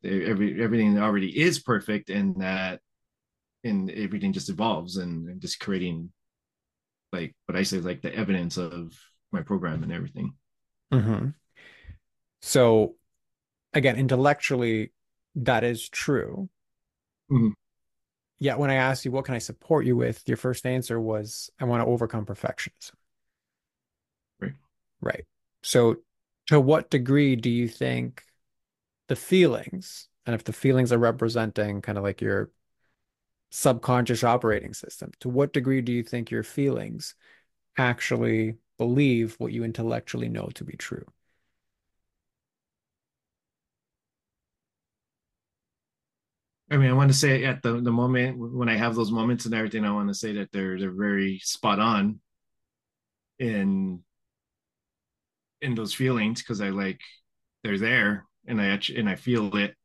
everything already is perfect, and that and everything just evolves, and just creating like what I say, like the evidence of my program and everything. Hmm. So again, intellectually, that is true. Mhm. Yet when I asked you, what can I support you with? Your first answer was, I want to overcome perfectionism. Right. Right. So to what degree do you think the feelings, and if the feelings are representing kind of like your subconscious operating system, to what degree do you think your feelings actually believe what you intellectually know to be true? I mean, I want to say at the moment when I have those moments and everything, I want to say that they're very spot on in those feelings, because I like they're there, and I feel it,